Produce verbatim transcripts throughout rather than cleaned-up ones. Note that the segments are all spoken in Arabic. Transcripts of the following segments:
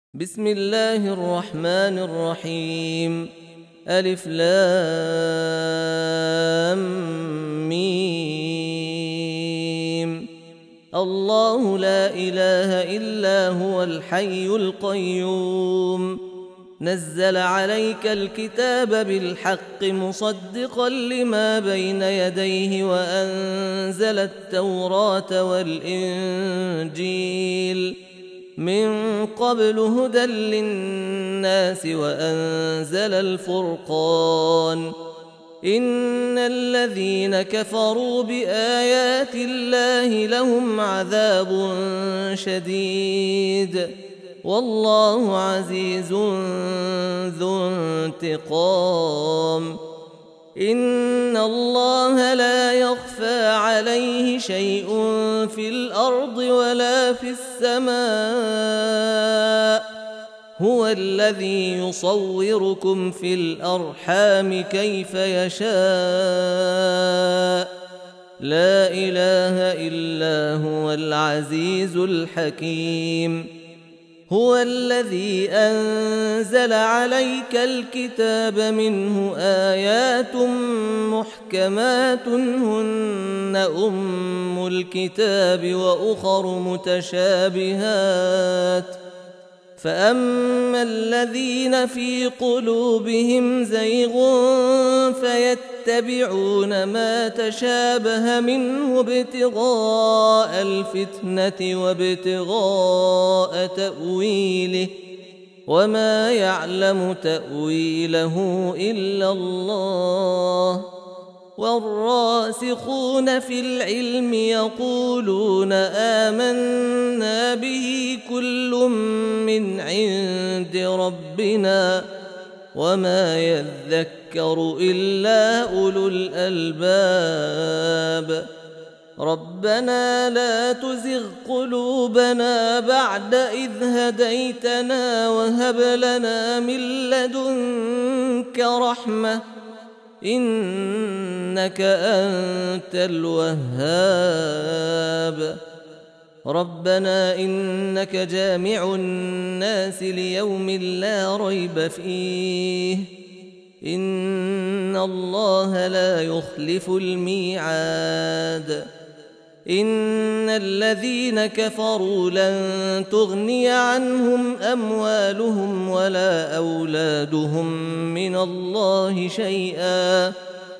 بسم الله الرحمن الرحيم. ألف لام ميم. الله لا إله إلا هو الحي القيوم، نزل عليك الكتاب بالحق مصدقا لما بين يديه وأنزل التوراة والإنجيل من قبل هدى للناس وأنزل الفرقان. إن الذين كفروا بآيات الله لهم عذاب شديد، والله عزيز ذو انتقام. إن الله لا يخفى عليه شيء في الأرض ولا في السماء، هو الذي يصوركم في الأرحام كيف يشاء، لا إله إلا هو العزيز الحكيم. هو الذي أنزل عليك الكتاب منه آيات محكمات هن أم الكتاب وأخر متشابهات، فأما الذين في قلوبهم زيغ فيتبعون ما تشابه منه ابتغاء الفتنة وابتغاء تأويله، وما يعلم تأويله إلا الله. والراسخون في العلم يقولون آمنا به كل من عند ربنا وما يذكر إلا أولو الألباب. ربنا لا تزغ قلوبنا بعد إذ هديتنا وهب لنا من لدنك رحمة إنك أنت الوهاب. ربنا إنك جامع الناس ليوم لا ريب فيه، إن الله لا يخلف الميعاد. إن الذين كفروا لن تغني عنهم أموالهم ولا أولادهم من الله شيئا،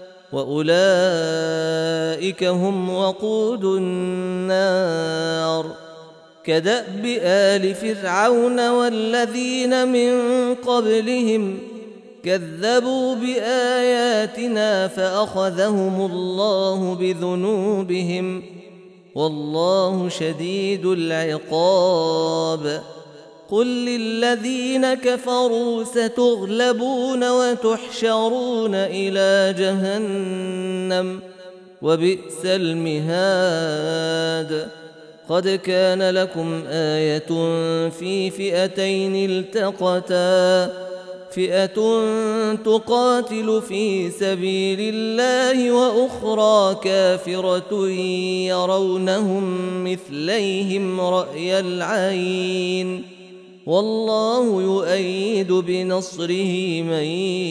وأولئك هم وقود النار. كدأب آل فرعون والذين من قبلهم كذبوا بآياتنا فأخذهم الله بذنوبهم، والله شديد العقاب. قل للذين كفروا ستغلبون وتحشرون إلى جهنم وبئس المهاد. قد كان لكم آية في فئتين التقتا، فئة تقاتل في سبيل الله وأخرى كافرة يرونهم مثليهم رأي العين، والله يؤيد بنصره من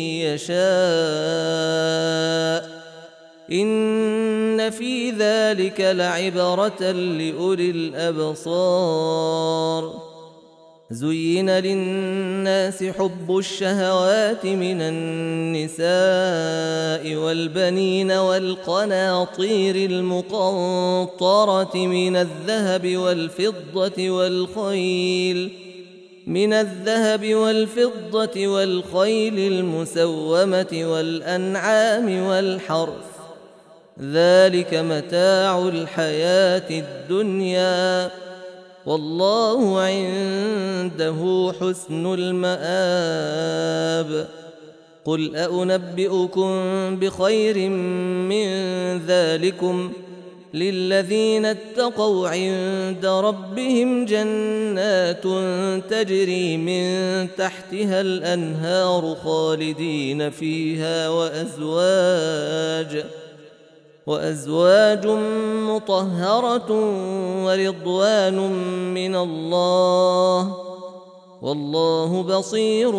يشاء. إن في ذلك لعبرة لأولي الأبصار. زين للناس حب الشهوات من النساء والبنين والقناطير المقنطرة من الذهب والفضة والخيل من الذهب والفضة والخيل المسومة والأنعام والحرث، ذلك متاع الحياة الدنيا، والله عنده حسن المآب. قل أنبئكم بخير من ذلكم للذين اتقوا عند ربهم جنات تجري من تحتها الأنهار خالدين فيها وأزواج وأزواج مطهرة ورضوان من الله، والله بصير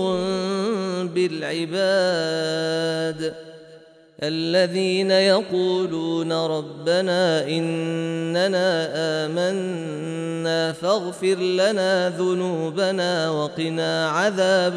بالعباد. الذين يقولون ربنا إننا آمنا فاغفر لنا ذنوبنا وقنا عذاب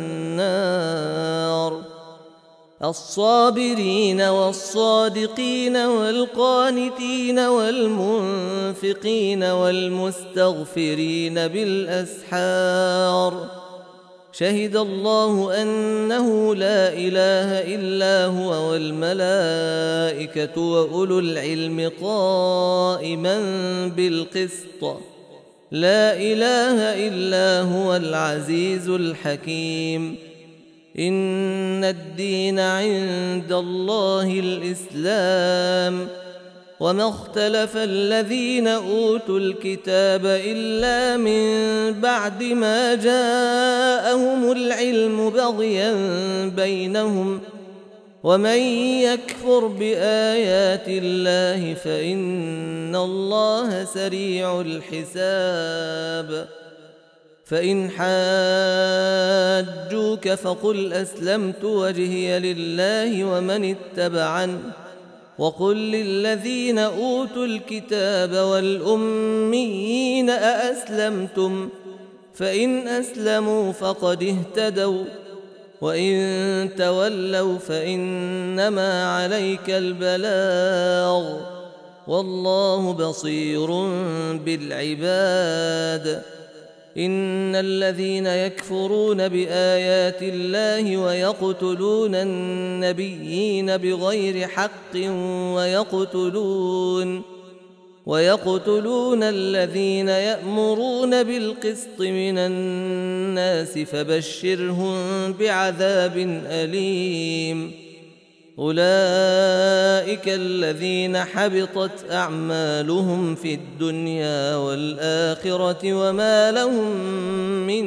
النار. الصابرين والصادقين والقانتين والمنفقين والمستغفرين بالأسحار. شهد الله أنه لا إله إلا هو والملائكة وأولو العلم قائما بالقسط. لا إله إلا هو العزيز الحكيم. إن الدين عند الله الإسلام. وما اختلف الذين أوتوا الكتاب إلا من بعد ما جاءهم العلم بغيا بينهم. ومن يكفر بآيات الله فإن الله سريع الحساب. فإن حاجوك فقل أسلمت وجهي لله ومن اتبعني، وقل للذين أوتوا الكتاب والأميين أأسلمتم؟ فإن أسلموا فقد اهتدوا، وإن تولوا فإنما عليك البلاغ، والله بصير بالعباد. إن الذين يكفرون بآيات الله ويقتلون النبيين بغير حق ويقتلون ويقتلون الذين يأمرون بالقسط من الناس فبشرهم بعذاب أليم. أولئك الذين حبطت أعمالهم في الدنيا والآخرة وما لهم من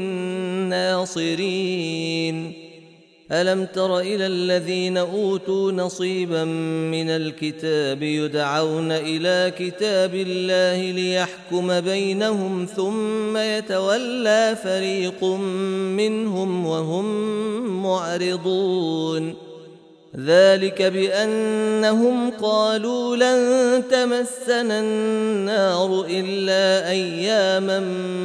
ناصرين. ألم تر إلى الذين أوتوا نصيبا من الكتاب يدعون إلى كتاب الله ليحكم بينهم ثم يتولى فريق منهم وهم معرضون. ذلك بأنهم قالوا لن تمسنا النار إلا أياما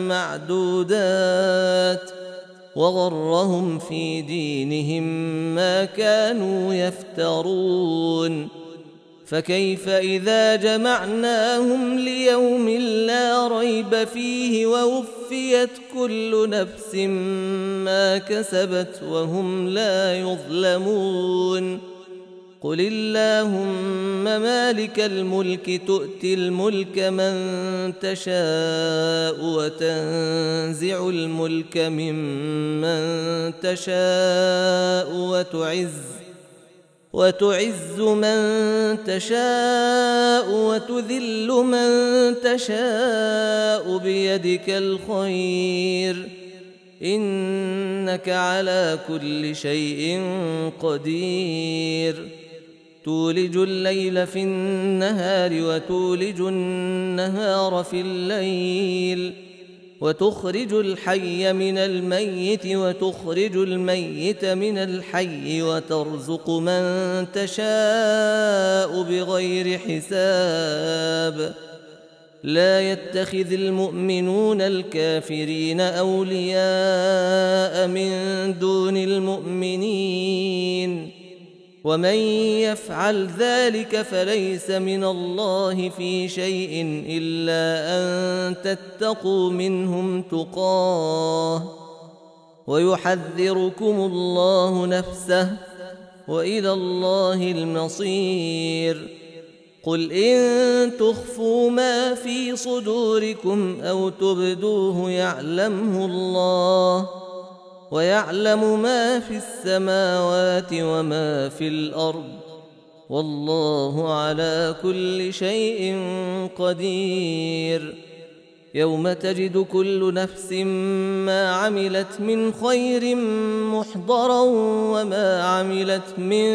معدودات، وغرهم في دينهم ما كانوا يفترون. فكيف إذا جمعناهم ليوم لا ريب فيه ووفيت كل نفس ما كسبت وهم لا يظلمون. قل اللهم مالك الملك تؤتي الملك من تشاء وتنزع الملك ممن تشاء وتعز وتعز من تشاء وتذل من تشاء بيدك الخير، إنك على كل شيء قدير. تولج الليل في النهار وتولج النهار في الليل، وتخرج الحي من الميت وتخرج الميت من الحي، وترزق من تشاء بغير حساب. لا يتخذ المؤمنون الكافرين أولياء من دون المؤمنين، ومن يفعل ذلك فليس من الله في شيء إلا أن تتقوا منهم تقاه، ويحذركم الله نفسه، وإلى الله المصير. قل إن تخفوا ما في صدوركم أو تبدوه يعلمه الله، ويعلم ما في السماوات وما في الأرض، والله على كل شيء قدير. يوم تجد كل نفس ما عملت من خير محضرا وما عملت من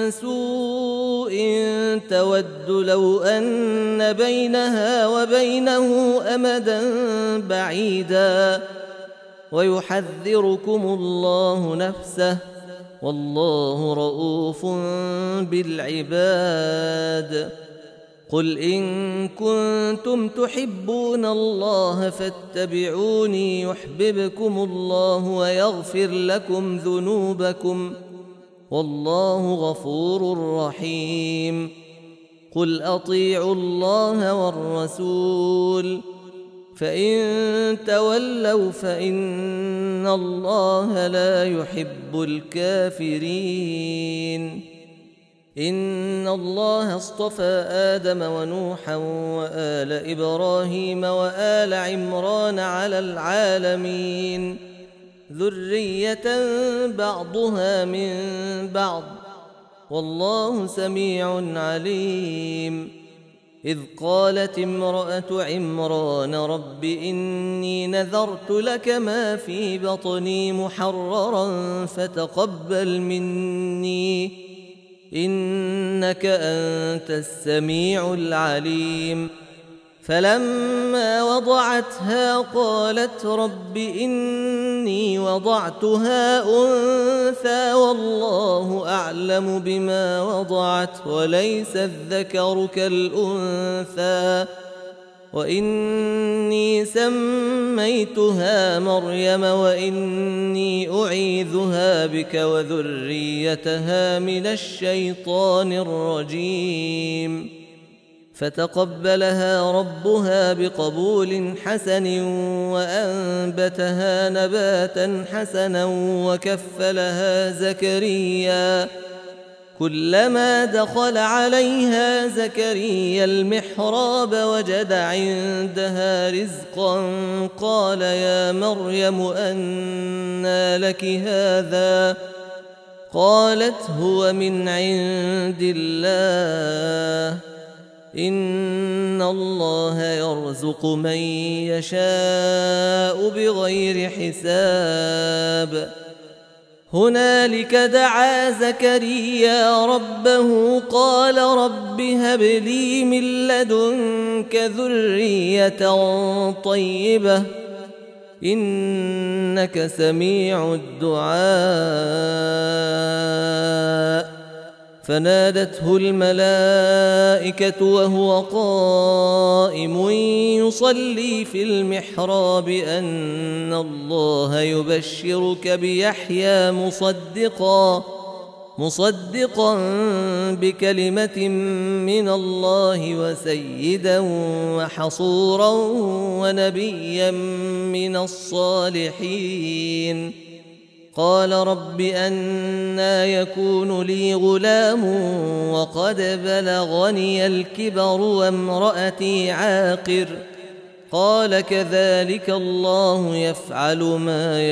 سوء تود لو أن بينها وبينه أمدا بعيدا ويحذركم الله نفسه والله رءوف بالعباد. قل إن كنتم تحبون الله فاتبعوني يحببكم الله ويغفر لكم ذنوبكم والله غفور رحيم. قل أطيعوا الله والرسول فإن تولوا فإن الله لا يحب الكافرين. إن الله اصطفى آدم ونوحا وآل إبراهيم وآل عمران على العالمين ذرية بعضها من بعض والله سميع عليم. إذ قالت امرأة عمران رب إني نذرت لك ما في بطني محررا فتقبل مني إنك أنت السميع العليم. فلما وضعتها قالت رب إني وضعتها أنثى والله أعلم بما وضعت وليس الذكر كالأنثى وإني سميتها مريم وإني أعيذها بك وذريتها من الشيطان الرجيم. فتقبلها ربها بقبول حسن وأنبتها نباتا حسنا وكفلها زكريا. كلما دخل عليها زكريا المحراب وجد عندها رزقا قال يا مريم أنى لك هذا؟ قالت هو من عند الله إن الله يرزق من يشاء بغير حساب. هنالك دعا زكريا ربه قال رب هب لي من لدنك ذرية طيبة إنك سميع الدعاء. فنادته الملائكة وهو قائم يصلي في المحراب أن الله يبشرك بيحيى مصدقا مصدقا بكلمة من الله وسيدا وحصورا ونبيا من الصالحين. قال رب أنى يكون لي غلام وقد بلغني الكبر وامرأتي عاقر؟ قال كذلك الله يفعل ما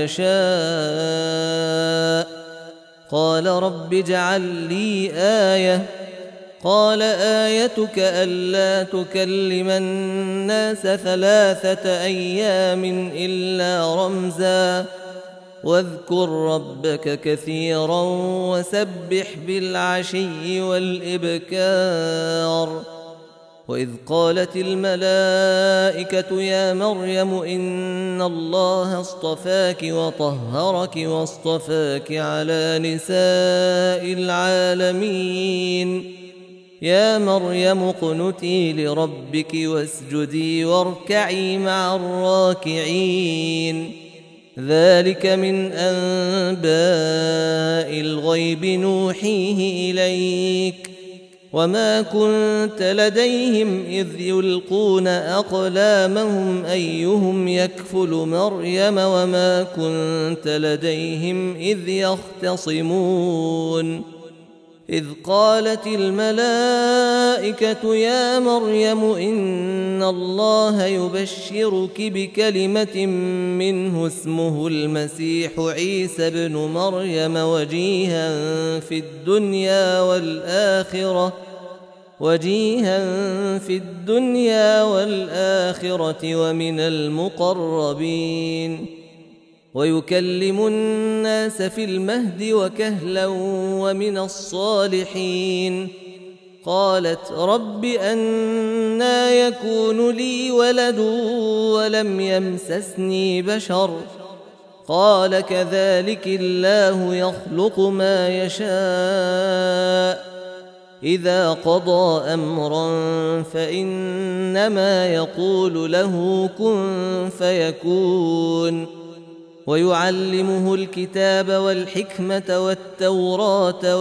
يشاء. قال رب اجعل لي آية. قال آيتك ألا تكلم الناس ثلاثة أيام إلا رمزا واذكر ربك كثيرا وسبح بالعشي والإبكار. وإذ قالت الملائكة يا مريم إن الله اصطفاك وطهرك واصطفاك على نساء العالمين يا مريم اقنتي لربك واسجدي واركعي مع الراكعين. ذلك من أنباء الغيب نوحيه إليك وما كنت لديهم إذ يلقون أقلامهم أيهم يكفل مريم وما كنت لديهم إذ يختصمون. إذ قالت الملائكة يا مريم إن الله يبشرك بكلمة منه اسمه المسيح عيسى ابن مريم وجيها في الدنيا والآخرة وجيها في الدنيا والآخرة ومن المقربين ويكلم الناس في المهد وكهلا ومن الصالحين. قالت رب أنى يكون لي ولد ولم يمسسني بشر قال كذلك الله يخلق ما يشاء إذا قضى أمرا فإنما يقول له كن فيكون ويعلمه الكتاب والحكمة والتوراة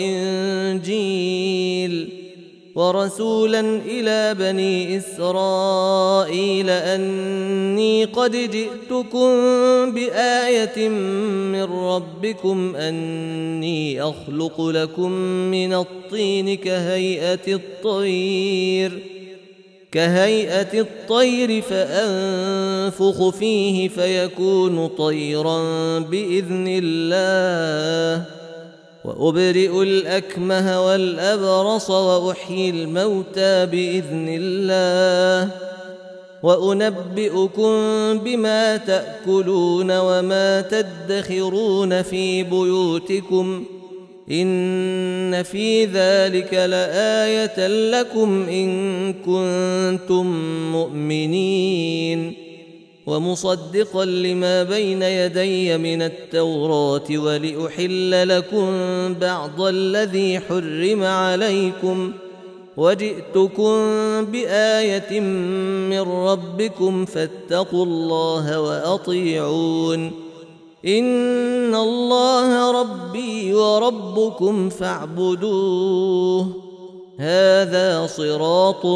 والإنجيل ورسولا إلى بني إسرائيل أني قد جئتكم بآية من ربكم أني أخلق لكم من الطين كهيئة الطير كهيئة الطير فأنفخ فيه فيكون طيرا بإذن الله وأبرئ الأكمه والأبرص وأحيي الموتى بإذن الله وأنبئكم بما تأكلون وما تدخرون في بيوتكم إن في ذلك لآية لكم إن كنتم مؤمنين ومصدقا لما بين يدي من التوراة ولأحل لكم بعض الذي حرم عليكم وجئتكم بآية من ربكم فاتقوا الله وأطيعون إن الله ربي وربكم فاعبدوه هذا صراط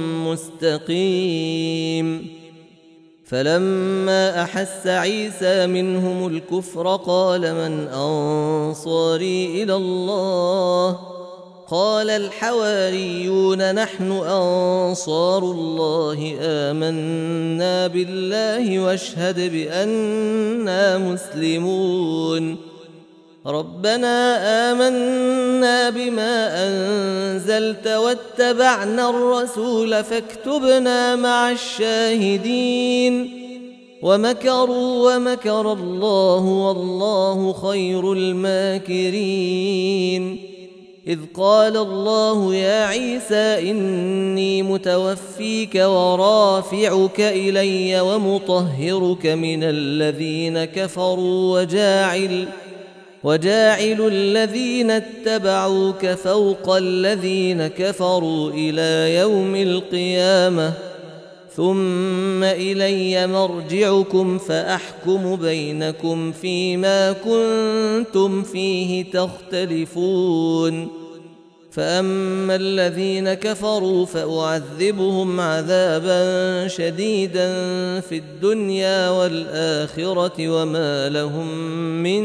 مستقيم. فلما أحس عيسى منهم الكفر قال من أنصاري إلى الله قال الحواريون نحن أنصار الله آمنا بالله واشهد بأننا مسلمون ربنا آمنا بما أنزلت واتبعنا الرسول فاكتبنا مع الشاهدين ومكروا ومكر الله والله خير الماكرين إذ قال الله يا عيسى إني متوفيك ورافعك إلي ومطهرك من الذين كفروا وجاعل وجاعل الذين اتبعوك فوق الذين كفروا إلى يوم القيامة ثم إلي مرجعكم فأحكم بينكم فيما كنتم فيه تختلفون فأما الذين كفروا فأعذبهم عذابا شديدا في الدنيا والآخرة وما لهم من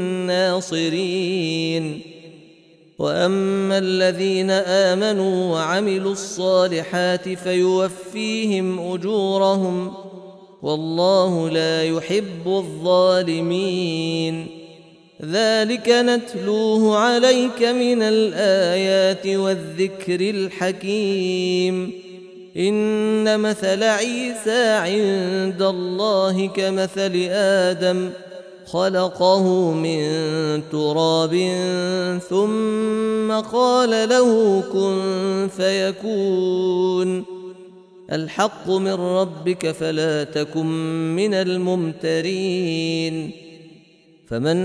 ناصرين وأما الذين آمنوا وعملوا الصالحات فيوفيهم أجورهم والله لا يحب الظالمين ذلك نتلوه عليك من الآيات والذكر الحكيم إن مثل عيسى عند الله كمثل آدم خلقه من تراب ثم قال له كن فيكون الحق من ربك فلا تكن من الممترين فمن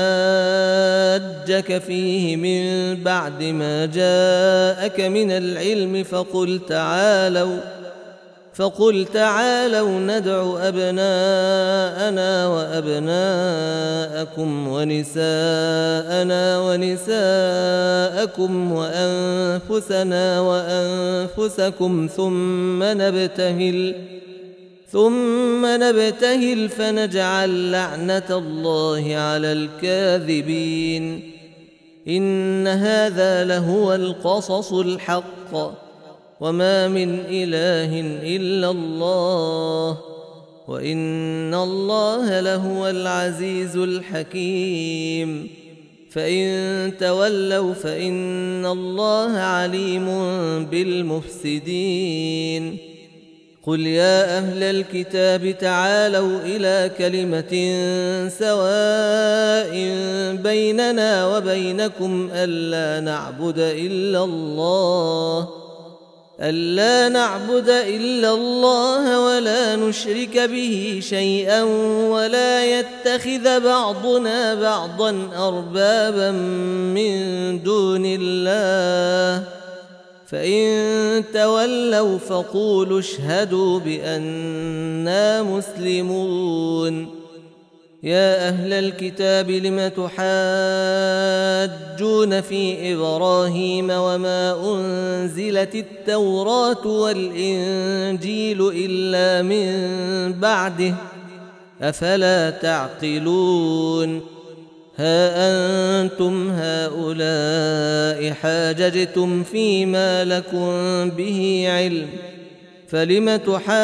حاجك فيه من بعد ما جاءك من العلم فقل تعالوا فقل تعالوا ندع أبناءنا وأبناءكم ونساءنا ونساءكم وأنفسنا وأنفسكم ثم نبتهل ثم نبتهل فنجعل لعنة الله على الكاذبين إن هذا لهو القصص الحق وما من إله إلا الله وإن الله لهو العزيز الحكيم فإن تولوا فإن الله عليم بالمفسدين قل يا أهل الكتاب تعالوا إلى كلمة سواء بيننا وبينكم ألا نعبد إلا الله ألا نعبد إلا الله ولا نشرك به شيئا ولا يتخذ بعضنا بعضا أربابا من دون الله فإن تولوا فقولوا اشهدوا بأننا مسلمون. يا أهل الكتاب لم تحاجون في إبراهيم وما أنزلت التوراة والإنجيل إلا من بعده أفلا تعقلون. ها أنتم هؤلاء حاججتم فيما لكم به علم فلم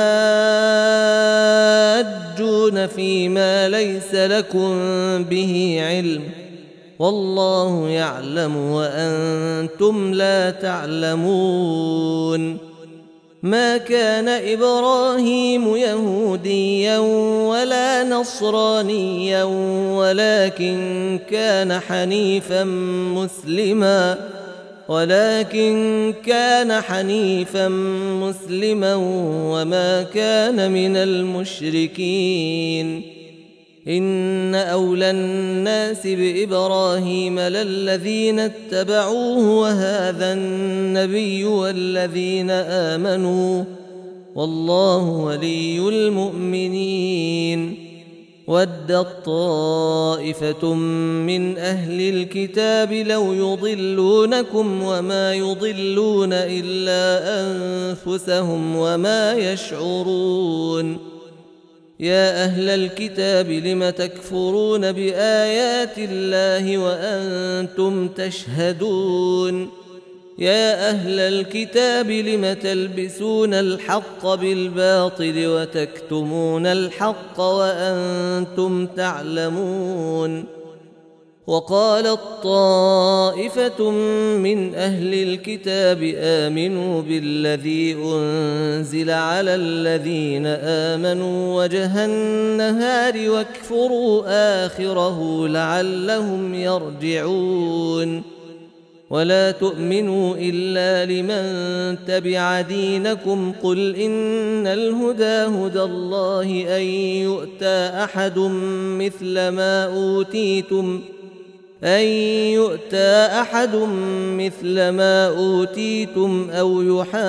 تحاجون فيما ليس لكم به علم والله يعلم وأنتم لا تعلمون. ما كان إبراهيم يهوديا ولا نصرانيا ولكن كان حنيفا مسلما ولكن كان حنيفا مسلما وما كان من المشركين. إن أولى الناس بإبراهيم للذين اتبعوه وهذا النبي والذين آمنوا والله ولي المؤمنين. ودت طائفة من أهل الكتاب لو يضلونكم وما يضلون إلا أنفسهم وما يشعرون. يا أهل الكتاب لم تكفرون بآيات الله وأنتم تشهدون. يا أهل الكتاب لم تلبسون الحق بالباطل وتكتمون الحق وأنتم تعلمون. وقالت طائفة من أهل الكتاب آمنوا بالذي أنزل على الذين آمنوا وجه النهار واكفروا آخره لعلهم يرجعون. ولا تؤمنوا إلا لمن تبع دينكم قل إن الهدى هدى الله أن يؤتى أحد مثل ما أوتيتم أن يؤتى أحد مثل ما أوتيتم أو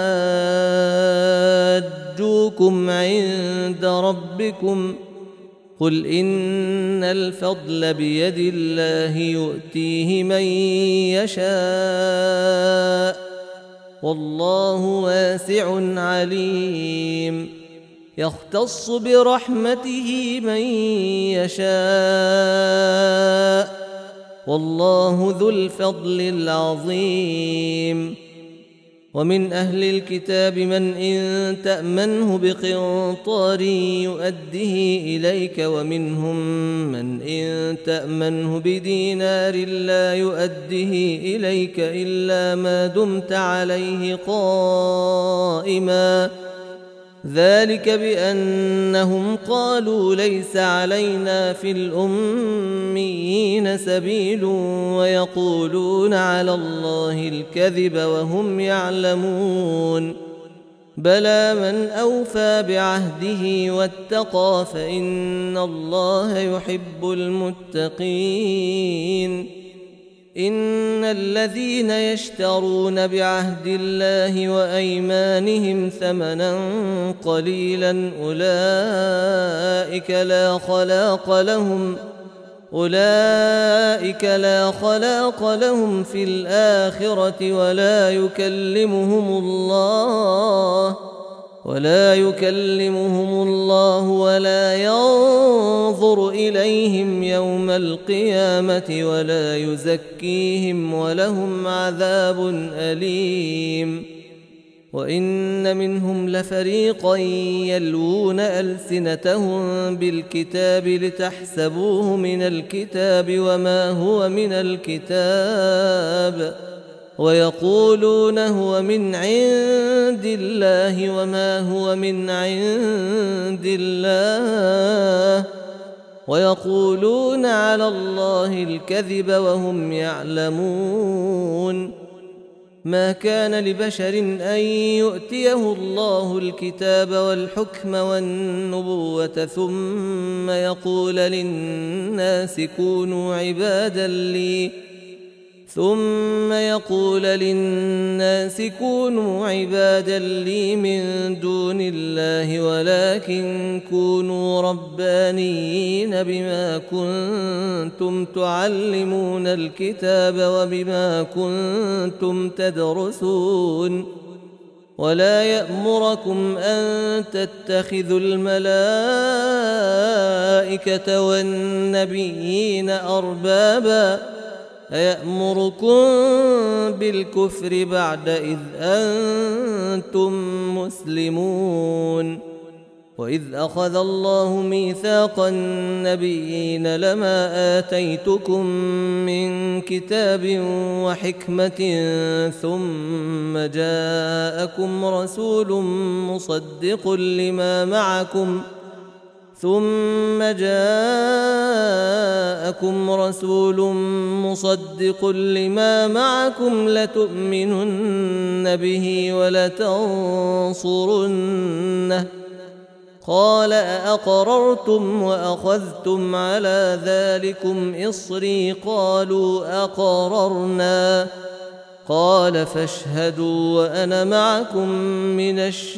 يحاجوكم عند ربكم قل إن الفضل بيد الله يؤتيه من يشاء والله واسع عليم. يختص برحمته من يشاء والله ذو الفضل العظيم. ومن أهل الكتاب من إن تأمنه بقنطار يؤده إليك ومنهم من إن تأمنه بدينار لا يؤده إليك إلا ما دمت عليه قائما ذلك بأنهم قالوا ليس علينا في الأميين سبيل ويقولون على الله الكذب وهم يعلمون. بلى من أوفى بعهده واتقى فإن الله يحب المتقين. إن الذين يشترون بعهد الله وأيمانهم ثمنا قليلا أولئك لا خلاق لهم أولئك لا خلاق لهم في الآخرة ولا يكلمهم الله ولا يكلمهم الله ولا ينظر إليهم يوم القيامة ولا يزكيهم ولهم عذاب أليم. وإن منهم لفريقا يلوون ألسنتهم بالكتاب لتحسبوه من الكتاب وما هو من الكتاب ويقولون هو من عند الله وما هو من عند الله ويقولون على الله الكذب وهم يعلمون. ما كان لبشر أن يؤتيه الله الكتاب والحكم والنبوة ثم يقول للناس كونوا عبادا لي ثم يقول للناس كونوا عبادا لي من دون الله ولكن كونوا ربانيين بما كنتم تعلمون الكتاب وبما كنتم تدرسون ولا يأمركم أن تتخذوا الملائكة والنبيين أربابا أيأمركم بالكفر بعد إذ أنتم مسلمون وإذ أخذ الله ميثاق النبيين لما آتيتكم من كتاب وحكمة ثم جاءكم رسول مصدق لما معكم ثم جاءكم رسول مصدق لما معكم لتؤمنن به ولتنصرنه قال أأقررتم وأخذتم على ذلكم إصري قالوا أقررنا قال فاشهدوا وأنا معكم من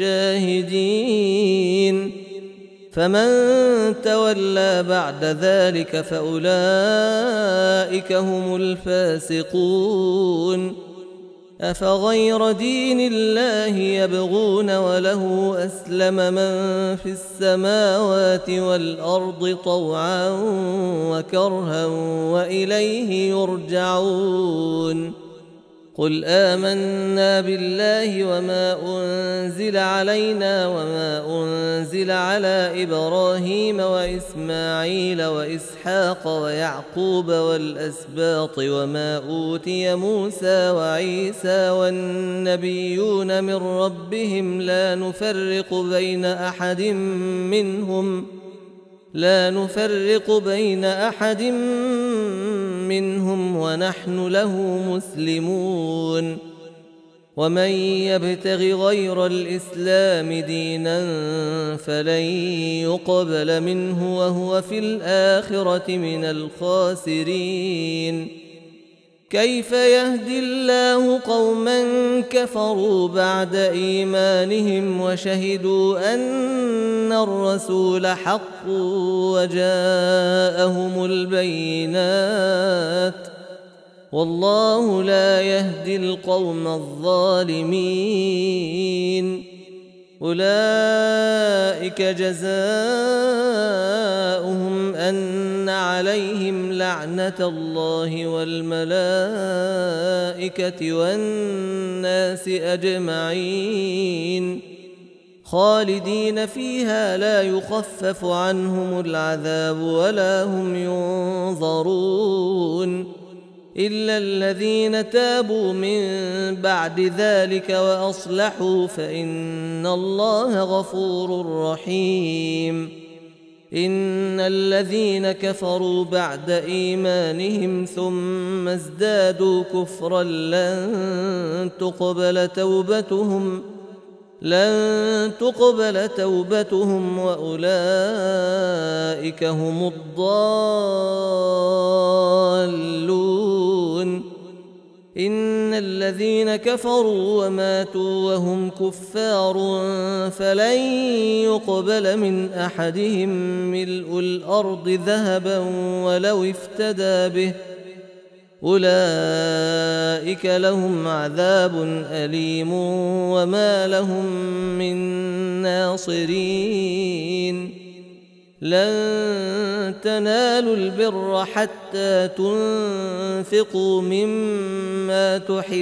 الشاهدين فمن تولى بعد ذلك فأولئك هم الفاسقون أفغير دين الله يبغون وله أسلم من في السماوات والأرض طوعا وكرها وإليه يرجعون قل آمنا بالله وما أنزل علينا وما أنزل على إبراهيم وإسماعيل وإسحاق ويعقوب والأسباط وما أوتي موسى وعيسى والنبيون من ربهم لا نفرق بين أحد منهم لا نفرق بين أحد منهم ونحن له مسلمون ومن يبتغ غير الإسلام دينا فلن يقبل منه وهو في الآخرة من الخاسرين كيف يهدي الله قوما كفروا بعد إيمانهم وشهدوا أن الرسول حق وجاءهم البينات والله لا يهدي القوم الظالمين أولئك جزاؤهم أن عليهم لعنة الله والملائكة والناس أجمعين خالدين فيها لا يخفف عنهم العذاب ولا هم ينظرون إلا الذين تابوا من بعد ذلك وأصلحوا فإن الله غفور رحيم إن الذين كفروا بعد إيمانهم ثم ازدادوا كفرا لن تقبل توبتهم لن تقبل توبتهم وأولئك هم الضالون إن الذين كفروا وماتوا وهم كفار فلن يقبل من أحدهم ملء الأرض ذهبا ولو افتدى به أولئك لهم عذاب أليم وما لهم من ناصرين لن تنالوا البر حتى تنفقوا مما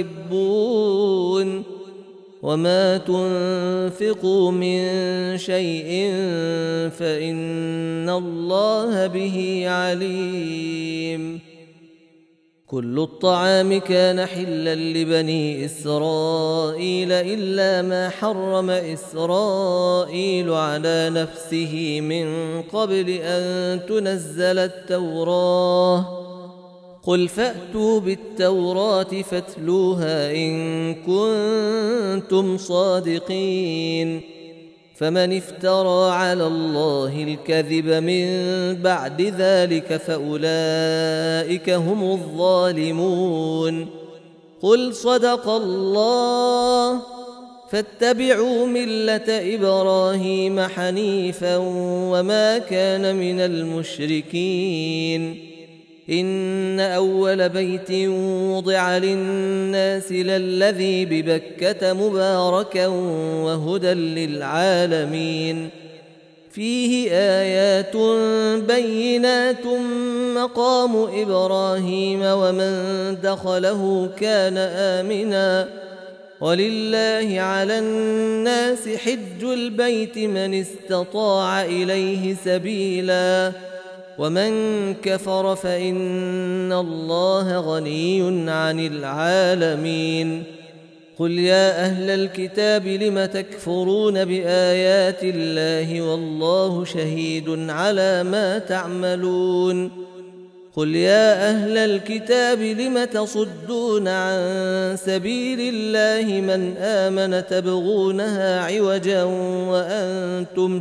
تحبون وما تنفقوا من شيء فإن الله به عليم كل الطعام كان حلا لبني إسرائيل إلا ما حرم إسرائيل على نفسه من قبل أن تنزل التوراة قل فأتوا بالتوراة فاتلوها إن كنتم صادقين فمن افترى على الله الكذب من بعد ذلك فأولئك هم الظالمون قل صدق الله فاتبعوا ملة إبراهيم حنيفا وما كان من المشركين إن أول بيت وضع للناس للذي ببكة مباركا وهدى للعالمين فيه آيات بينات مقام إبراهيم ومن دخله كان آمنا ولله على الناس حج البيت من استطاع إليه سبيلا ومن كفر فإن الله غني عن العالمين قل يا أهل الكتاب لم تكفرون بآيات الله والله شهيد على ما تعملون قل يا أهل الكتاب لم تصدون عن سبيل الله من آمن تبغونها عوجا وأنتم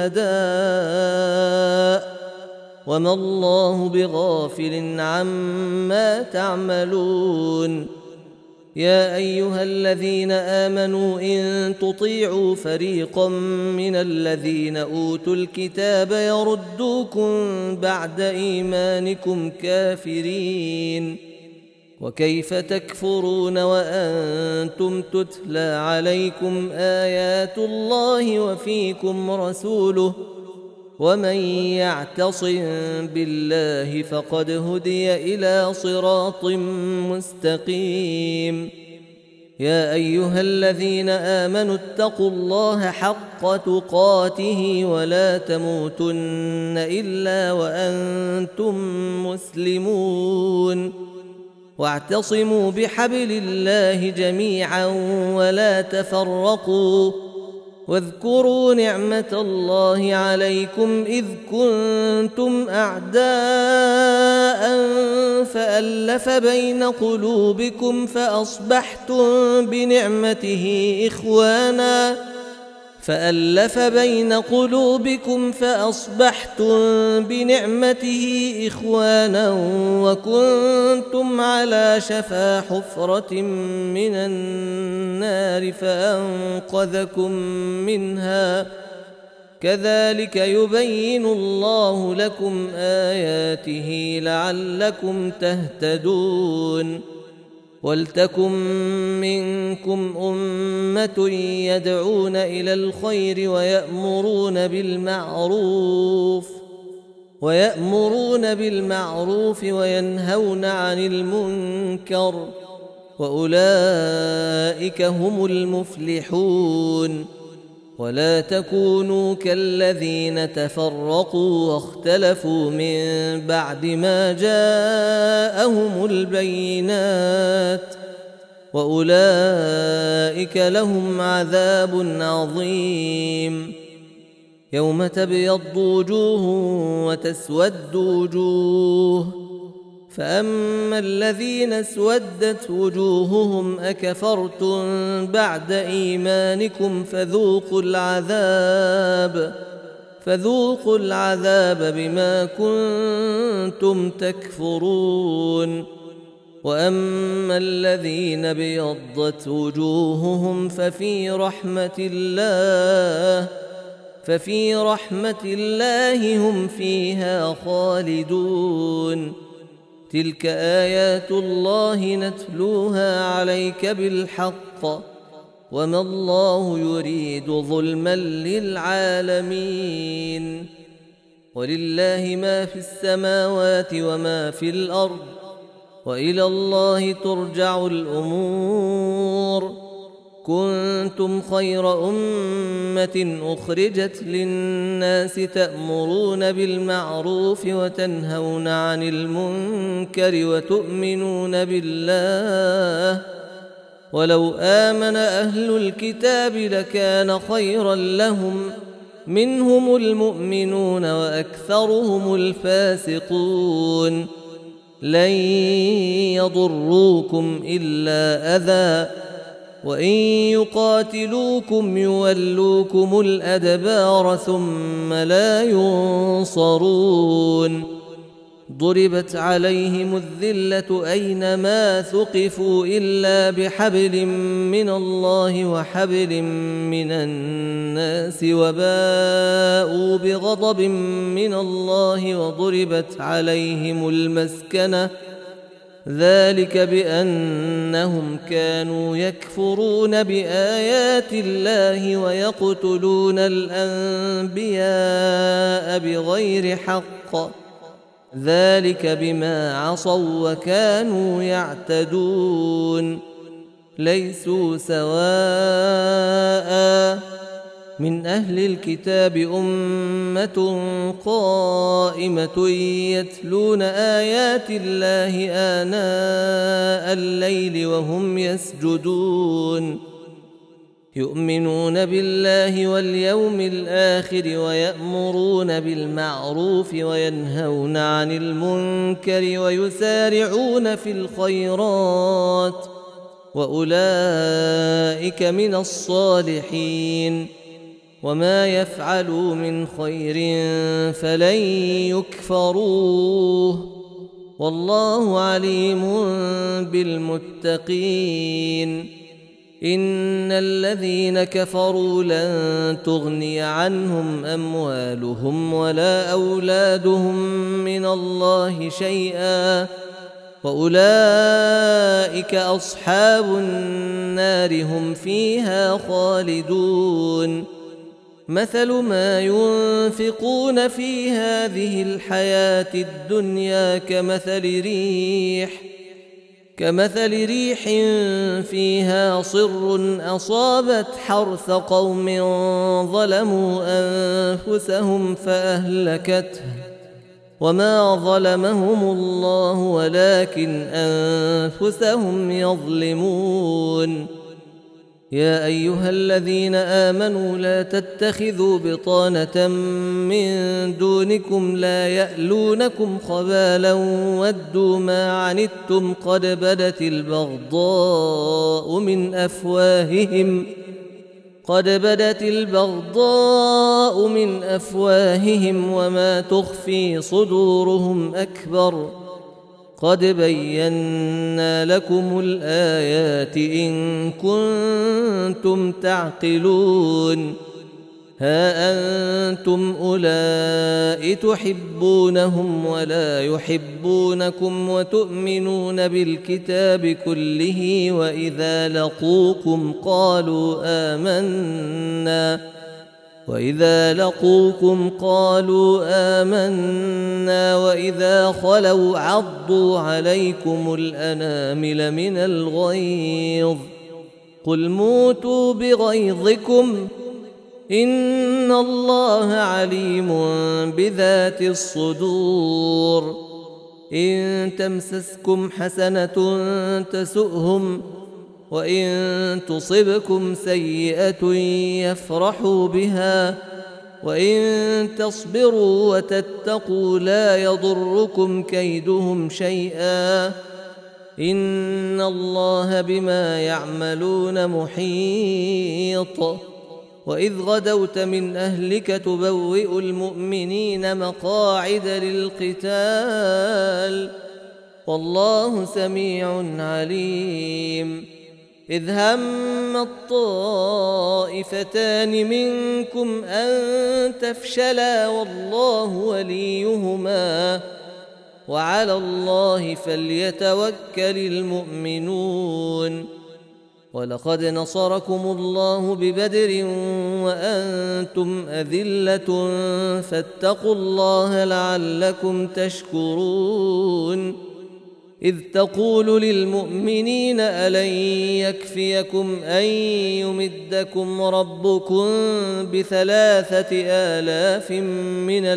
شهداء وما الله بغافل عما تعملون يا أيها الذين آمنوا إن تطيعوا فريقا من الذين أوتوا الكتاب يردوكم بعد إيمانكم كافرين وكيف تكفرون وأنتم تتلى عليكم آيات الله وفيكم رسوله ومن يعتصم بالله فقد هدي إلى صراط مستقيم يا أيها الذين آمنوا اتقوا الله حق تقاته ولا تموتن إلا وأنتم مسلمون واعتصموا بحبل الله جميعا ولا تفرقوا واذكروا نعمة الله عليكم إذ كنتم أعداء فألف بين قلوبكم فأصبحتم بنعمته إخوانا فألف بين قلوبكم فأصبحتم بنعمته إخوانا وكنتم على شفا حفرة من النار فأنقذكم منها كذلك يبين الله لكم آياته لعلكم تهتدون ولتكن منكم أمة يدعون إلى الخير ويأمرون بالمعروف ويأمرون بالمعروف وينهون عن المنكر وأولئك هم المفلحون ولا تكونوا كالذين تفرقوا واختلفوا من بعد ما جاءهم البينات وأولئك لهم عذاب عظيم يوم تبيض وجوه وتسود وجوه فأما الذين اسودت وجوههم أكفرتم بعد إيمانكم فذوقوا العذاب فذوقوا العذاب بما كنتم تكفرون وأما الذين ابيضت وجوههم ففي رحمة الله ففي رحمة الله هم فيها خالدون تلك آيات الله نتلوها عليك بالحق وما الله يريد ظلما للعالمين ولله ما في السماوات وما في الأرض وإلى الله ترجع الأمور كنتم خير أمة أخرجت للناس تأمرون بالمعروف وتنهون عن المنكر وتؤمنون بالله ولو آمن أهل الكتاب لكان خيرا لهم منهم المؤمنون وأكثرهم الفاسقون لن يضروكم إلا أذى وإن يقاتلوكم يولوكم الأدبار ثم لا ينصرون ضربت عليهم الذلة أينما ثقفوا إلا بحبل من الله وحبل من الناس وباءوا بغضب من الله وضربت عليهم المسكنة ذلك بأنهم كانوا يكفرون بآيات الله ويقتلون الأنبياء بغير حق ذلك بما عصوا وكانوا يعتدون ليسوا سواء من أهل الكتاب أمة قائمة يتلون آيات الله آناء الليل وهم يسجدون يؤمنون بالله واليوم الآخر ويأمرون بالمعروف وينهون عن المنكر ويسارعون في الخيرات وأولئك من الصالحين وما يفعلوا من خير فلن يكفروه والله عليم بالمتقين إن الذين كفروا لن تغني عنهم أموالهم ولا أولادهم من الله شيئا وأولئك أصحاب النار هم فيها خالدون مثل ما ينفقون في هذه الحياة الدنيا كمثل ريح كمثل ريح فيها صر أصابت حرث قوم ظلموا أنفسهم فأهلكته وما ظلمهم الله ولكن أنفسهم يظلمون يا أيها الذين آمنوا لا تتخذوا بطانة من دونكم لا يألونكم خبالا ودوا ما عنتم قد بدت البغضاء من أفواههم قد بدت البغضاء من أفواههم وما تخفي صدورهم أكبر قد بينا لكم الآيات إن كنتم تعقلون ها أنتم أولئك تحبونهم ولا يحبونكم وتؤمنون بالكتاب كله وإذا لقوكم قالوا آمنا وإذا لقوكم قالوا آمنا وإذا خلوا عضوا عليكم الأنامل من الغيظ قل موتوا بغيظكم إن الله عليم بذات الصدور إن تمسسكم حسنة تسؤهم وإن تصبكم سيئة يفرحوا بها وإن تصبروا وتتقوا لا يضركم كيدهم شيئا إن الله بما يعملون محيط وإذ غدوت من أهلك تبوئ المؤمنين مقاعد للقتال والله سميع عليم إذ هم الطائفتان منكم أن تفشلا والله وليهما وعلى الله فليتوكل المؤمنون ولقد نصركم الله ببدر وأنتم أذلة فاتقوا الله لعلكم تشكرون إذ تقول للمؤمنين ألن يكفيكم أن يمدكم ربكم بثلاثة آلاف من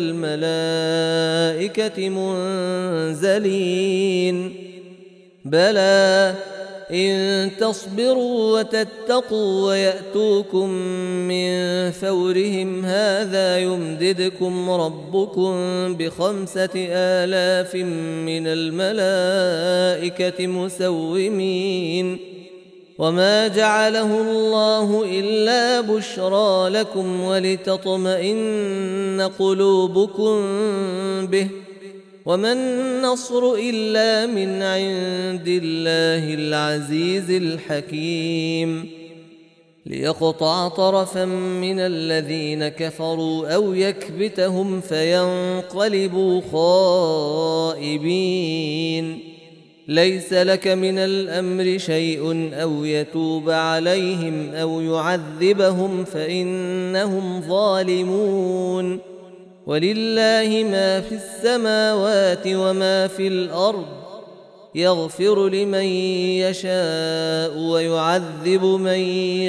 الملائكة منزلين بلى إن تصبروا وتتقوا ويأتوكم من فورهم هذا يمددكم ربكم بخمسة آلاف من الملائكة مسومين وما جعله الله إلا بشرى لكم ولتطمئن قلوبكم به وما النصر إلا من عند الله العزيز الحكيم ليقطع طرفا من الذين كفروا أو يكبتهم فينقلبوا خائبين ليس لك من الأمر شيء أو يتوب عليهم أو يعذبهم فإنهم ظالمون ولله ما في السماوات وما في الأرض يغفر لمن يشاء ويعذب من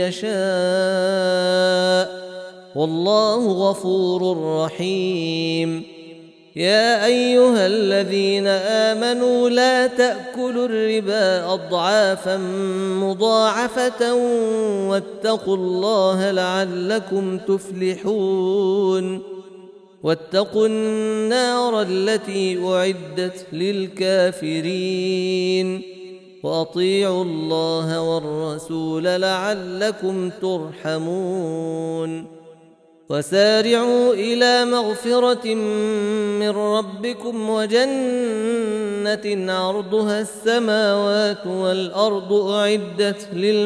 يشاء والله غفور رحيم يا أيها الذين آمنوا لا تأكلوا الربا أضعافا مضاعفة واتقوا الله لعلكم تفلحون واتقوا النار التي أعدت للكافرين وأطيعوا الله والرسول لعلكم ترحمون وسارعوا إلى مغفرة من ربكم وجنة عرضها السماوات والأرض أعدت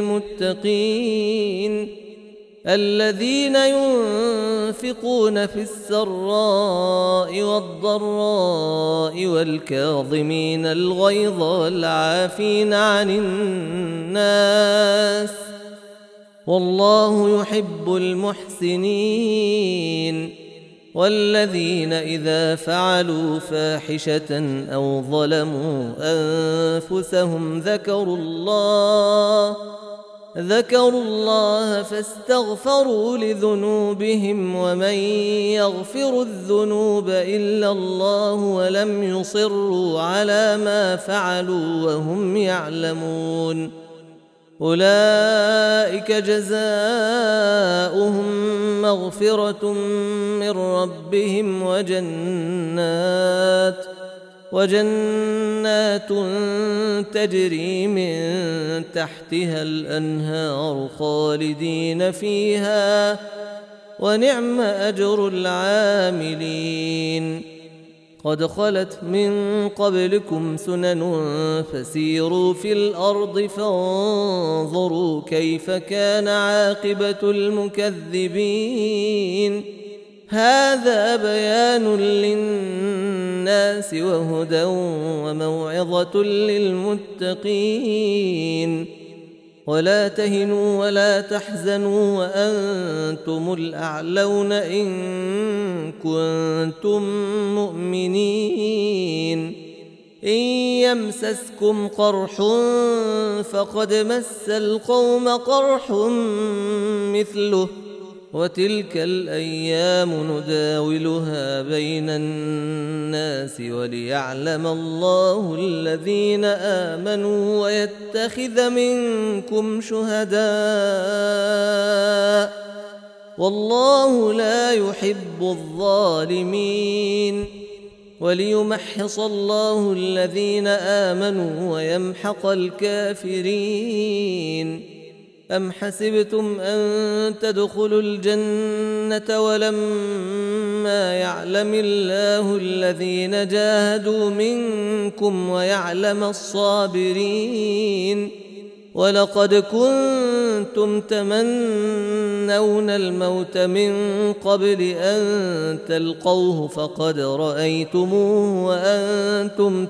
للمتقين الذين ينفقون في السراء والضراء والكاظمين الغيظ والعافين عن الناس والله يحب المحسنين والذين إذا فعلوا فاحشة أو ظلموا أنفسهم ذكروا الله ذكروا الله فاستغفروا لذنوبهم ومن يغفر الذنوب إلا الله ولم يصروا على ما فعلوا وهم يعلمون أولئك جزاؤهم مغفرة من ربهم وجنات وجنات تجري من تحتها الأنهار خالدين فيها ونعم أجر العاملين قد خلت من قبلكم سنن فسيروا في الأرض فانظروا كيف كان عاقبة المكذبين هذا بيان للناس وهدى وموعظة للمتقين ولا تهنوا ولا تحزنوا وأنتم الأعلون إن كنتم مؤمنين إن يمسسكم قرح فقد مس القوم قرح مثله وتلك الأيام نداولها بين الناس وليعلم الله الذين آمنوا ويتخذ منكم شهداء والله لا يحب الظالمين وليمحص الله الذين آمنوا ويمحق الكافرين أم حسبتم أن تدخلوا الجنة ولما يعلم الله الذين جاهدوا منكم ويعلم الصابرين ولقد كنتم تمنون الموت من قبل أن تلقوه فقد رأيتموه وأنتم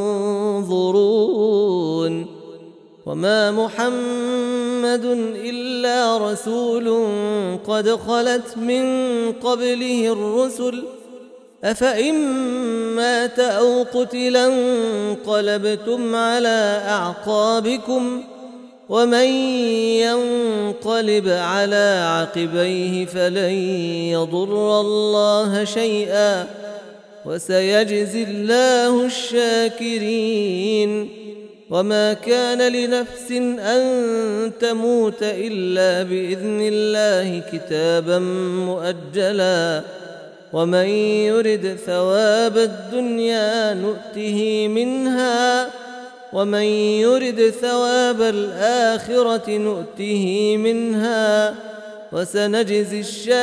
تنظرون وما محمد إلا رسول قد خلت من قبله الرسل أفإن مات أو قتلا انقلبتم على أعقابكم ومن ينقلب على عقبيه فلن يضر الله شيئا وسيجزي الله الشاكرين وما كان لنفس أن تموت إلا بإذن الله كتابا مؤجلا ومن يرد ثواب الدنيا نؤته منها ومن يرد ثواب الآخرة نؤته منها وسنجزي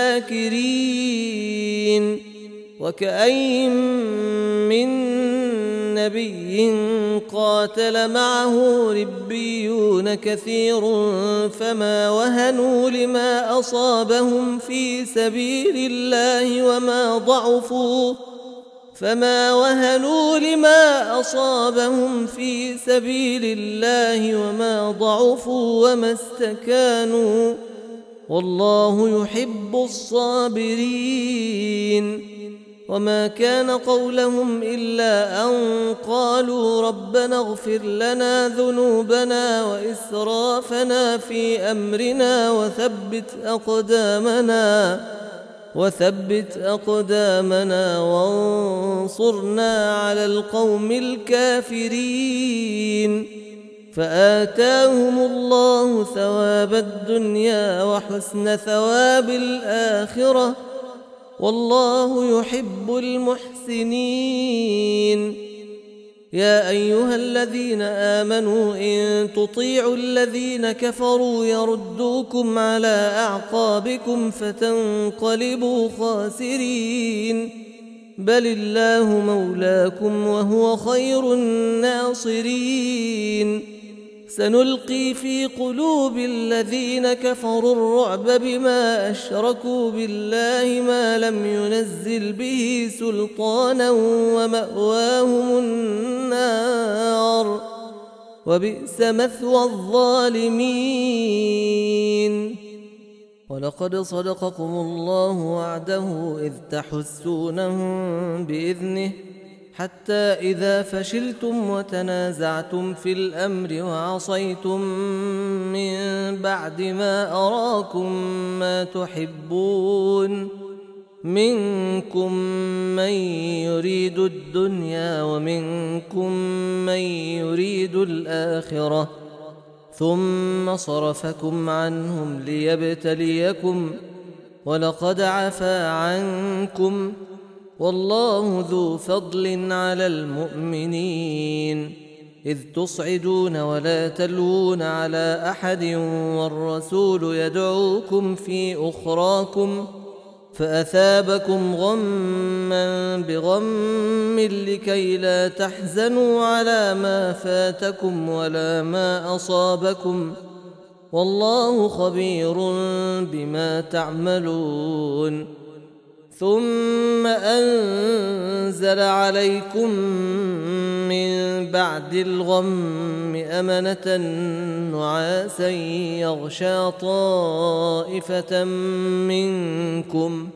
الشاكرين. وكأين من نبي قاتل معه ربيون كثير فما وهنوا لما أصابهم في سبيل الله وما ضعفوا فما وهنوا لما أصابهم في سبيل الله وما ضعفوا وما استكانوا والله يحب الصابرين. وما كان قولهم إلا أن قالوا ربنا اغفر لنا ذنوبنا وإسرافنا في أمرنا وثبت أقدامنا وثبت أقدامنا وانصرنا على القوم الكافرين. فآتاهم الله ثواب الدنيا وحسن ثواب الآخرة والله يحب المحسنين. يا أيها الذين آمنوا إن تطيعوا الذين كفروا يردوكم على أعقابكم فتنقلبوا خاسرين بل الله مولاكم وهو خير الناصرين. سنلقي في قلوب الذين كفروا الرعب بما أشركوا بالله ما لم ينزل به سلطانا ومأواهم النار وبئس مثوى الظالمين. ولقد صدقكم الله وعده إذ تحسونهم بإذنه حتى إذا فشلتم وتنازعتم في الأمر وعصيتم من بعد ما أراكم ما تحبون منكم من يريد الدنيا ومنكم من يريد الآخرة ثم صرفكم عنهم ليبتليكم ولقد عفا عنكم والله ذو فضل على المؤمنين. إذ تصعدون ولا تلوون على أحد والرسول يدعوكم في أخراكم فأثابكم غما بغم لكي لا تحزنوا على ما فاتكم ولا ما أصابكم والله خبير بما تعملون. ثم أنزل عليكم من بعد الغم أمنة نعاسا يغشى طائفة منكم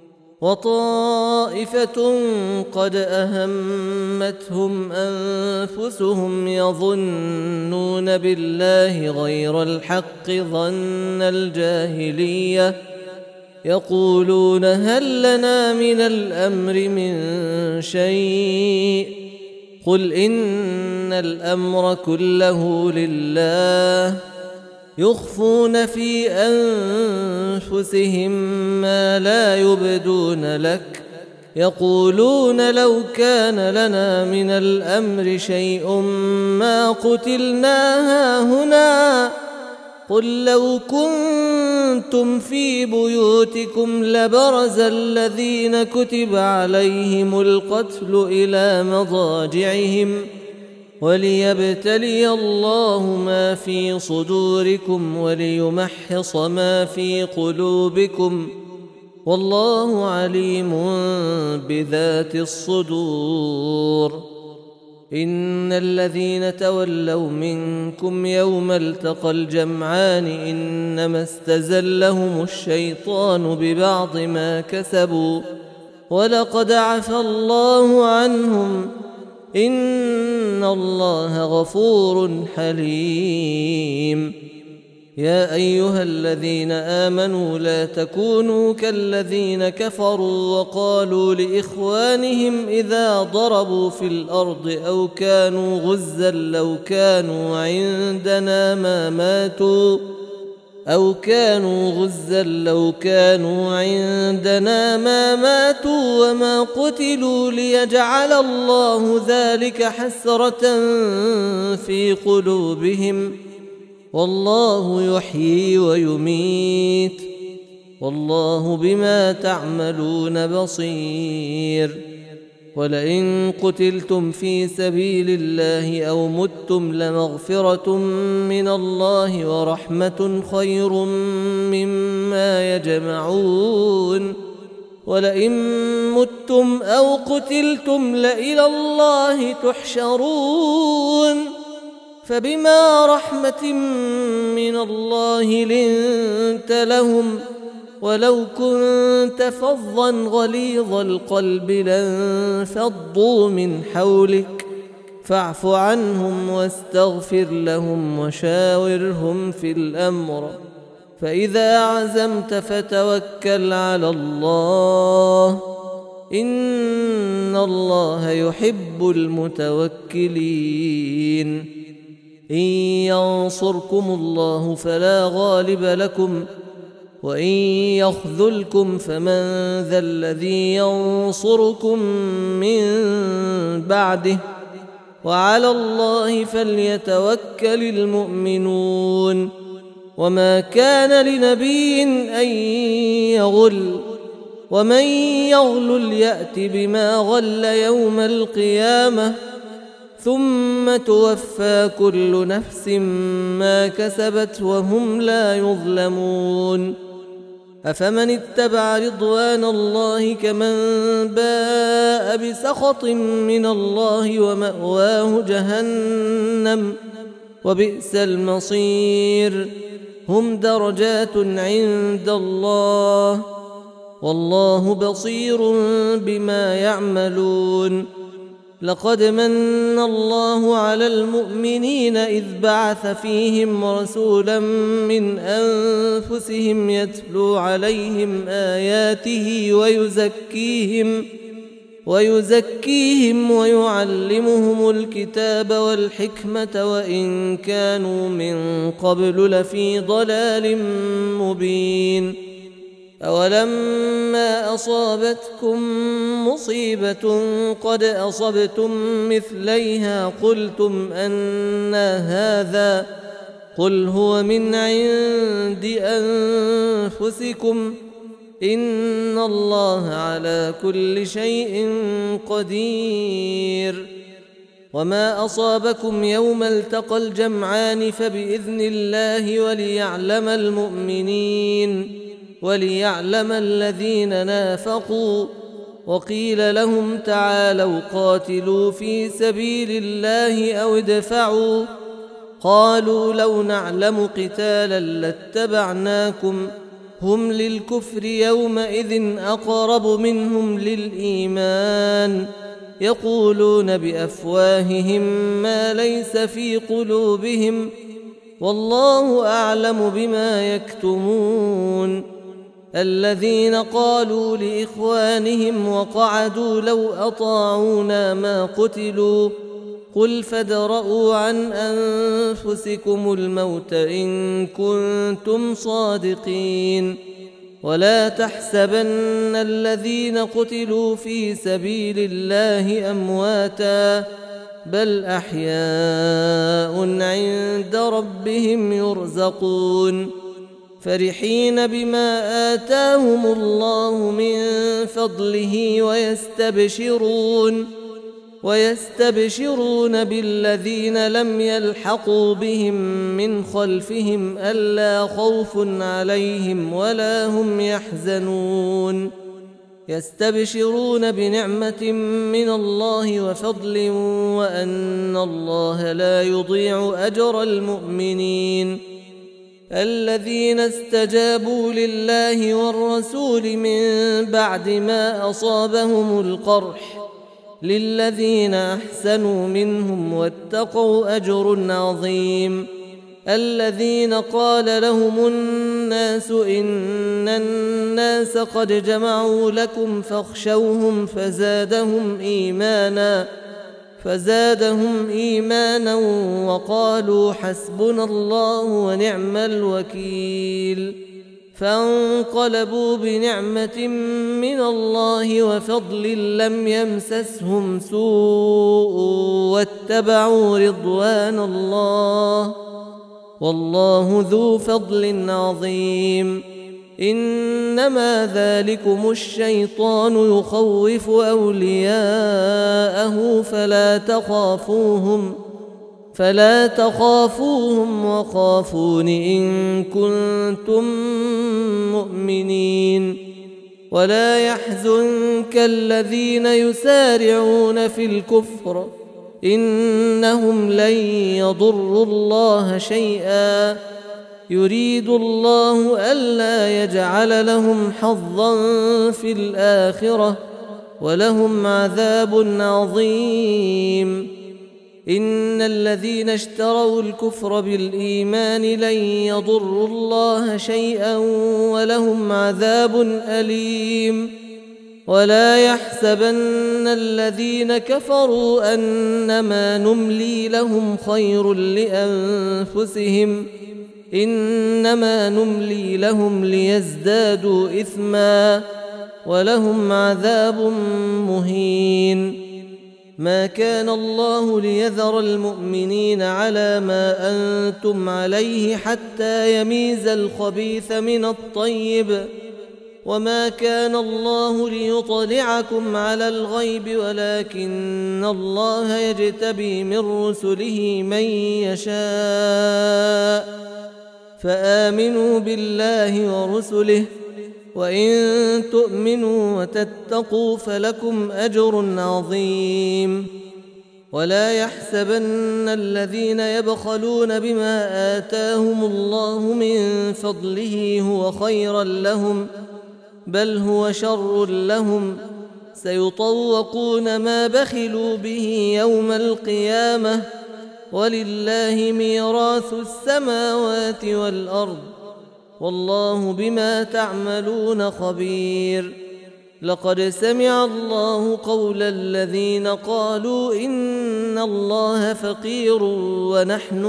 وطائفة قد أهمتهم أنفسهم يظنون بالله غير الحق ظن الجاهلية يقولون هل لنا من الأمر من شيء قل إن الأمر كله لله يخفون في أنفسهم ما لا يبدون لك يقولون لو كان لنا من الأمر شيء ما قتلنا هاهنا قل لو كنتم في بيوتكم لبرز الذين كتب عليهم القتل إلى مضاجعهم وليبتلي الله ما في صدوركم وليمحص ما في قلوبكم والله عليم بذات الصدور. إن الذين تولوا منكم يوم التقى الجمعان إنما استزلهم الشيطان ببعض ما كسبوا ولقد عفى الله عنهم إن الله غفور حليم. يا أيها الذين آمنوا لا تكونوا كالذين كفروا وقالوا لإخوانهم إذا ضربوا في الأرض أو كانوا غزا لو كانوا عندنا ما ماتوا أو كانوا غزا لو كانوا عندنا ما ماتوا وما قتلوا ليجعل الله ذلك حسرة في قلوبهم والله يحيي ويميت والله بما تعملون بصير ولئن قتلتم في سبيل الله أو متم لمغفرة من الله ورحمة خير مما يجمعون ولئن متم أو قتلتم لإلى الله تحشرون فبما رحمة من الله لنت لهم ولو كنت فظا غليظ القلب لانفضوا من حولك فاعف عنهم واستغفر لهم وشاورهم في الأمر فإذا عزمت فتوكل على الله إن الله يحب المتوكلين إن ينصركم الله فلا غالب لكم وإن يخذلكم فمن ذا الذي ينصركم من بعده وعلى الله فليتوكل المؤمنون وما كان لنبي أن يغل ومن يغلل يأت بما غل يوم القيامة ثم توفى كل نفس ما كسبت وهم لا يظلمون أفمن اتبع رضوان الله كمن باء بسخط من الله ومأواه جهنم وبئس المصير هم درجات عند الله والله بصير بما يعملون لقد من الله على المؤمنين إذ بعث فيهم رسولا من أنفسهم يتلو عليهم آياته ويزكيهم ويزكيهم ويعلمهم الكتاب والحكمة وإن كانوا من قبل لفي ضلال مبين أولما أصابتكم مصيبة قد أصبتم مثليها قلتم أنى هذا قل هو من عند أنفسكم إن الله على كل شيء قدير وما أصابكم يوم التقى الجمعان فبإذن الله وليعلم المؤمنين وليعلم الذين نافقوا وقيل لهم تعالوا قاتلوا في سبيل الله أو ادفعوا قالوا لو نعلم قتالا لاتبعناكم هم للكفر يومئذ أقرب منهم للإيمان يقولون بأفواههم ما ليس في قلوبهم والله أعلم بما يكتمون الذين قالوا لإخوانهم وقعدوا لو أطاعونا ما قتلوا قل فادرءوا عن أنفسكم الموت إن كنتم صادقين ولا تحسبن الذين قتلوا في سبيل الله أمواتا بل أحياء عند ربهم يرزقون فرحين بما آتاهم الله من فضله ويستبشرون ويستبشرون بالذين لم يلحقوا بهم من خلفهم ألا خوف عليهم ولا هم يحزنون يستبشرون بنعمة من الله وفضل وأن الله لا يضيع أجر المؤمنين الذين استجابوا لله والرسول من بعد ما أصابهم القرح للذين أحسنوا منهم واتقوا أجر عظيم الذين قال لهم الناس إن الناس قد جمعوا لكم فاخشوهم فزادهم إيمانا فزادهم إيمانا وقالوا حسبنا الله ونعم الوكيل فانقلبوا بنعمة من الله وفضل لم يمسسهم سوء واتبعوا رضوان الله والله ذو فضل عظيم إنما ذلكم الشيطان يخوف أولياءه فلا تخافوهم فلا تخافوهم وخافون إن كنتم مؤمنين ولا يحزنك الذين يسارعون في الكفر إنهم لن يضروا الله شيئا يريد الله ألا يجعل لهم حظا في الآخرة ولهم عذاب عظيم إن الذين اشتروا الكفر بالإيمان لن يضروا الله شيئا ولهم عذاب أليم ولا يحسبن الذين كفروا أنما نملي لهم خير لأنفسهم إنما نملي لهم ليزدادوا إثما ولهم عذاب مهين ما كان الله ليذر المؤمنين على ما أنتم عليه حتى يميز الخبيث من الطيب وما كان الله ليطلعكم على الغيب ولكن الله يجتبي من رسله من يشاء فآمنوا بالله ورسله وإن تؤمنوا وتتقوا فلكم أجر عظيم ولا يحسبن الذين يبخلون بما آتاهم الله من فضله هو خيرا لهم بل هو شر لهم سيطوقون ما بخلوا به يوم القيامة ولله ميراث السماوات والأرض والله بما تعملون خبير لقد سمع الله قول الذين قالوا إن الله فقير ونحن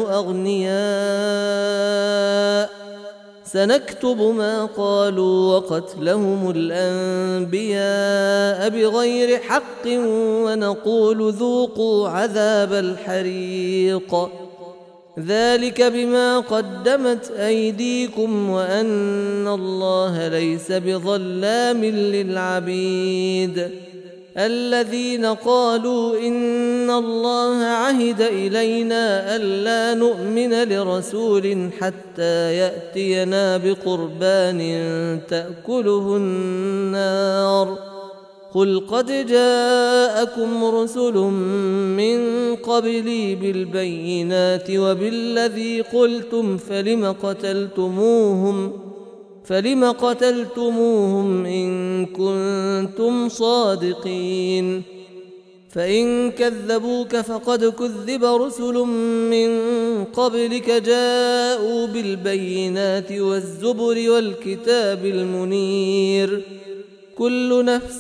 أغنياء سنكتب ما قالوا وقتلهم الأنبياء بغير حق ونقول ذوقوا عذاب الحريق ذلك بما قدمت أيديكم وأن الله ليس بظلام للعبيد الذين قالوا إن الله عهد إلينا ألا نؤمن لرسول حتى يأتينا بقربان تأكله النار قل قد جاءكم رسل من قبلي بالبينات وبالذي قلتم فلم قتلتموهم فلم قتلتموهم إن كنتم صادقين فإن كذبوك فقد كذب رسل من قبلك جاءوا بالبينات والزبر والكتاب المنير كل نفس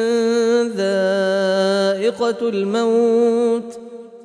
ذائقة الموت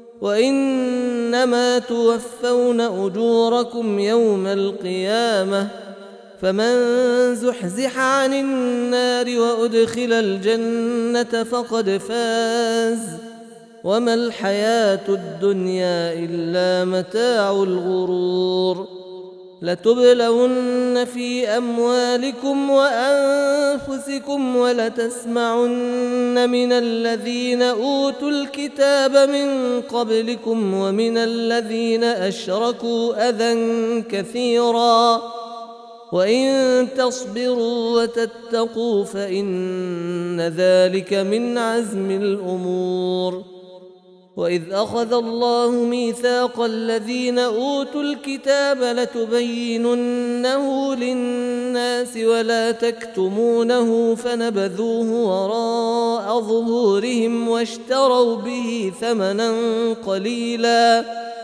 وإنما توفون أجوركم يوم القيامة فمن زحزح عن النار وأدخل الجنة فقد فاز وما الحياة الدنيا إلا متاع الغرور لتبلون في أموالكم وأنفسكم ولتسمعن من الذين أوتوا الكتاب من قبلكم ومن الذين أشركوا أذى كثيرا وإن تصبروا وتتقوا فإن ذلك من عزم الأمور وإذ أخذ الله ميثاق الذين أوتوا الكتاب لتبيننه للناس ولا تكتمونه فنبذوه وراء ظهورهم واشتروا به ثمنا قليلا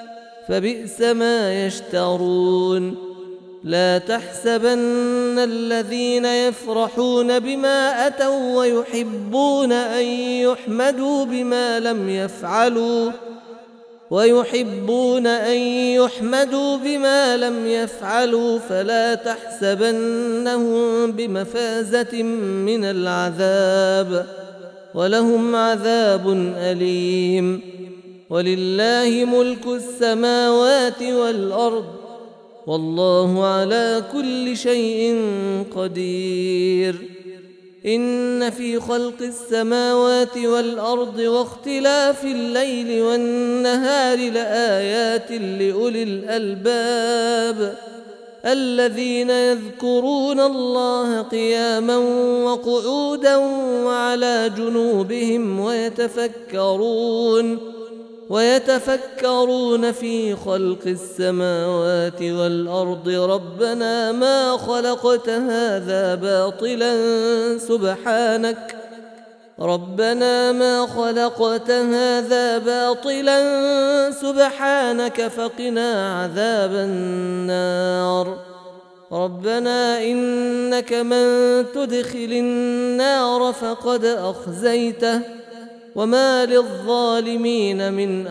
فبئس ما يشترون لا تحسبن الذين يفرحون بما أتوا ويحبون أن يحمدوا بما لم يفعلوا ويحبون أن يحمدوا بما لم يفعلوا فلا تحسبنهم بمفازة من العذاب ولهم عذاب أليم ولله ملك السماوات والأرض والله على كل شيء قدير إن في خلق السماوات والأرض واختلاف الليل والنهار لآيات لأولي الألباب الذين يذكرون الله قياما وقعودا وعلى جنوبهم ويتفكرون ويتفكرون في خلق السماوات والأرض ربنا ما خلقت هذا باطلا سبحانك ربنا ما خلقت هذا باطلا سبحانك فقنا عذاب النار ربنا إنك من تدخل النار فقد أخزيته وما للظالمين من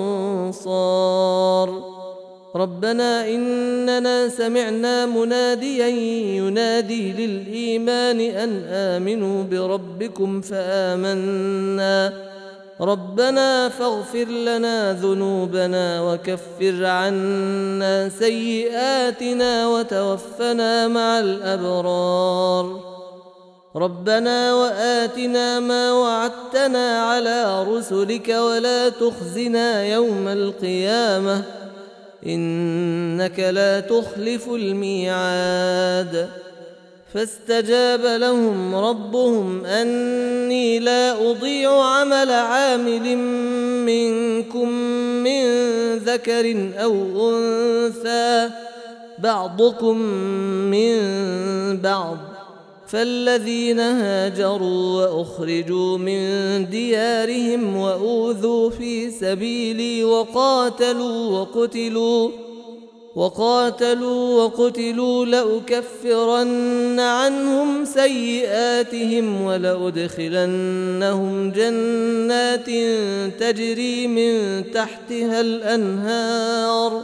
أنصار ربنا إننا سمعنا مناديا ينادي للإيمان أن آمنوا بربكم فآمنا ربنا فاغفر لنا ذنوبنا وكفر عنا سيئاتنا وتوفنا مع الأبرار ربنا وآتنا ما وعدتنا على رسلك ولا تخزنا يوم القيامة إنك لا تخلف الميعاد فاستجاب لهم ربهم أني لا أضيع عمل عامل منكم من ذكر أو أنثى بعضكم من بعض فالذين هاجروا وأخرجوا من ديارهم وأوذوا في سبيلي وقاتلوا وقتلوا وقاتلوا وقتلوا لأكفرن عنهم سيئاتهم ولأدخلنهم جنات تجري من تحتها الأنهار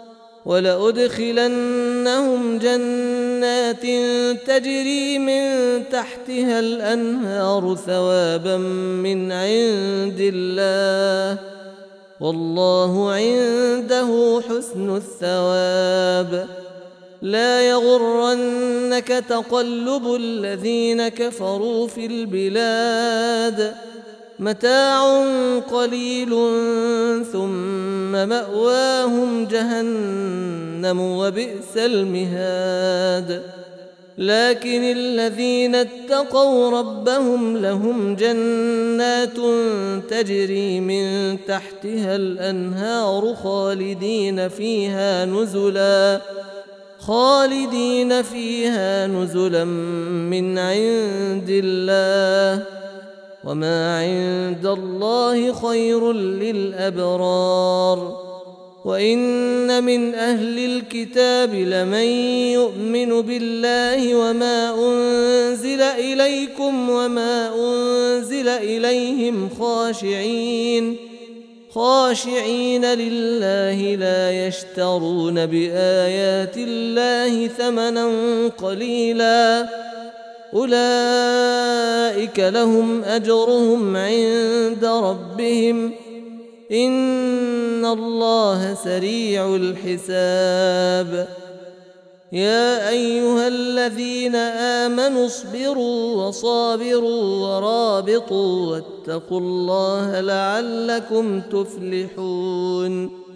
ولأدخلنهم جنات تجري من تحتها الأنهار ثوابا من عند الله والله عنده حسن الثواب لا يغرنك تقلب الذين كفروا في البلاد متاع قليل ثم مأواهم جهنم وبئس المهاد لكن الذين اتقوا ربهم لهم جنات تجري من تحتها الأنهار خالدين فيها نزلا خالدين فيها نزلا من عند الله وما عند الله خير للأبرار وإن من أهل الكتاب لمن يؤمن بالله وما أنزل إليكم وما أنزل إليهم خاشعين خاشعين لله لا يشترون بآيات الله ثمنا قليلا أولئك لهم أجرهم عند ربهم إن الله سريع الحساب يا أيها الذين آمنوا اصبروا وصابروا ورابطوا واتقوا الله لعلكم تفلحون